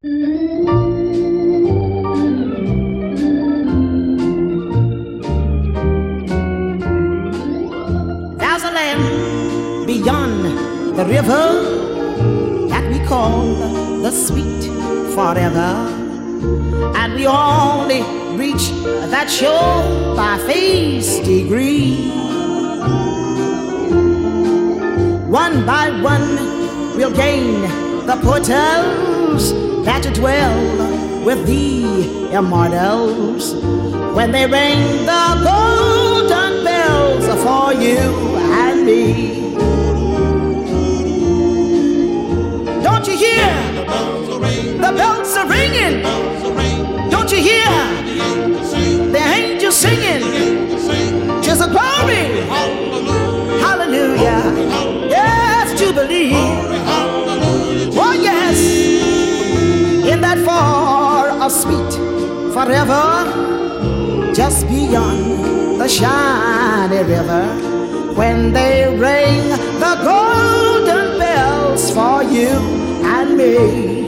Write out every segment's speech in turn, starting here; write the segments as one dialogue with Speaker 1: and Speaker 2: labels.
Speaker 1: There's a land beyond the river that we call the sweet forever, and we only reach that shore by face degree. One by one we'll gain the portals that dwell with the immortals when they ring the golden bells for you and me. Don't you hear? The bells are ringing. Don't you hear? The angels singing. Just a glory. Hallelujah. Yes, Jubilee. Oh yes. In that far off sweet forever, just beyond the shiny river, when they ring the golden bells for you and me,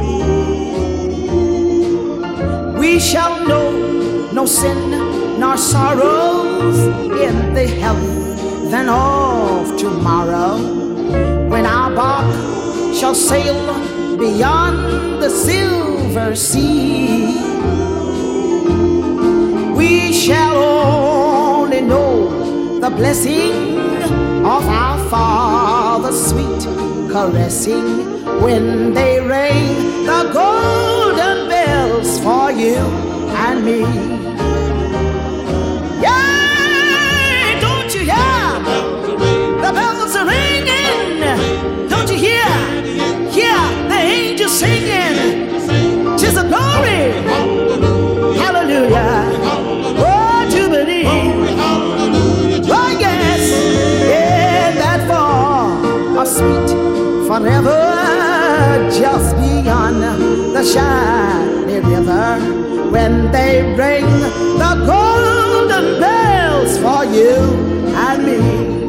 Speaker 1: we shall know no sin nor sorrows in the heaven of tomorrow, when our bark shall sail beyond the silver sea. We shall only know the blessing of our Father's sweet caressing when they ring the golden bells for you and me. Yeah, don't you hear? The bells are ringing. Don't you hear? Hear the angels singing. 'Tis a glory. Hallelujah. Oh, Jubilee. Oh, yes. In that far of sweet forever, just beyond the shiny river, when they ring the golden bells for you and me.